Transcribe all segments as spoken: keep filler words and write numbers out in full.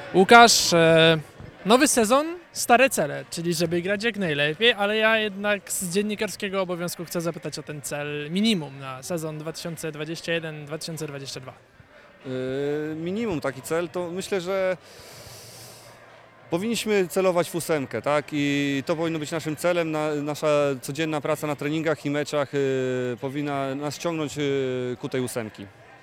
Łukasz, e, nowy sezon, stare cele, czyli żeby grać jak najlepiej, ale ja jednak z dziennikarskiego obowiązku chcę zapytać o ten cel minimum na sezon dwa tysiące dwudziesty pierwszy dwa tysiące dwudziesty drugi. Yy, minimum taki cel, to myślę, że powinniśmy celować w ósemkę, tak? I to powinno być naszym celem. Na, nasza codzienna praca na treningach i meczach yy, powinna nas ciągnąć yy, ku tej ósemki.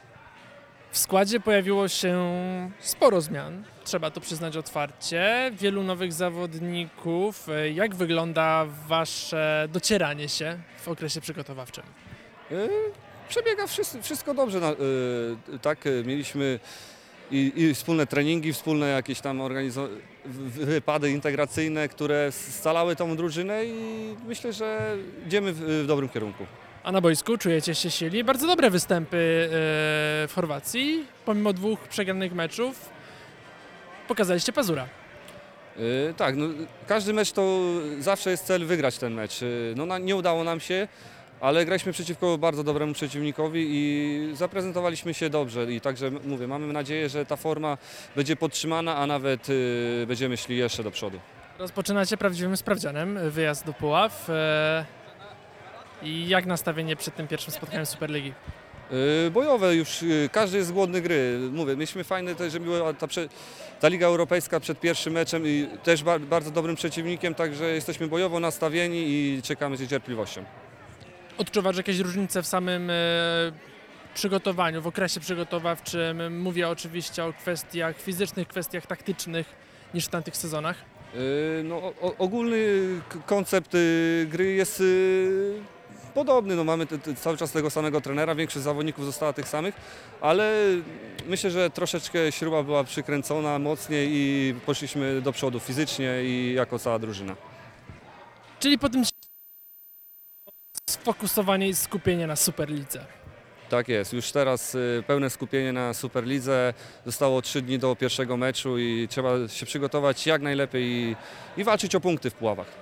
W składzie pojawiło się sporo zmian, trzeba to przyznać otwarcie, wielu nowych zawodników. Jak wygląda wasze docieranie się w okresie przygotowawczym? Yy, przebiega wszystko, wszystko dobrze. Na, yy, tak, yy, mieliśmy i, i wspólne treningi, wspólne jakieś tam organizo- wy- wypady integracyjne, które scalały tą drużynę i myślę, że idziemy w, w dobrym kierunku. A na boisku czujecie się silni? Bardzo dobre występy e, w Chorwacji, pomimo dwóch przegranych meczów pokazaliście pazura. Yy, tak, no, każdy mecz to zawsze jest cel wygrać ten mecz. Yy, no, na, nie udało nam się, ale graliśmy przeciwko bardzo dobremu przeciwnikowi i zaprezentowaliśmy się dobrze. I także mówię, mamy nadzieję, że ta forma będzie podtrzymana, a nawet yy, będziemy szli jeszcze do przodu. Rozpoczynacie prawdziwym sprawdzianem, wyjazd do Puław. E, I jak nastawienie przed tym pierwszym spotkaniem Superligi? Yy, bojowe już, yy, każdy jest głodny gry. Mówię, mieliśmy fajne też, że była ta, prze, ta Liga Europejska przed pierwszym meczem i też ba, bardzo dobrym przeciwnikiem, także jesteśmy bojowo nastawieni i czekamy z niecierpliwością. Odczuwasz jakieś różnice w samym e, przygotowaniu, w okresie przygotowawczym? Mówię oczywiście o kwestiach fizycznych, kwestiach taktycznych niż w tamtych sezonach. Yy, No, o, ogólny k- koncept y, gry jest y, podobny. No, mamy te, te, cały czas tego samego trenera, większość zawodników została tych samych, ale myślę, że troszeczkę śruba była przykręcona mocniej i poszliśmy do przodu fizycznie i jako cała drużyna. Czyli po tym sfokusowanie i skupienie na Superlidze. Tak jest, już teraz y, pełne skupienie na Superlidze. Zostało trzy dni do pierwszego meczu i trzeba się przygotować jak najlepiej i, i walczyć o punkty w Puławach.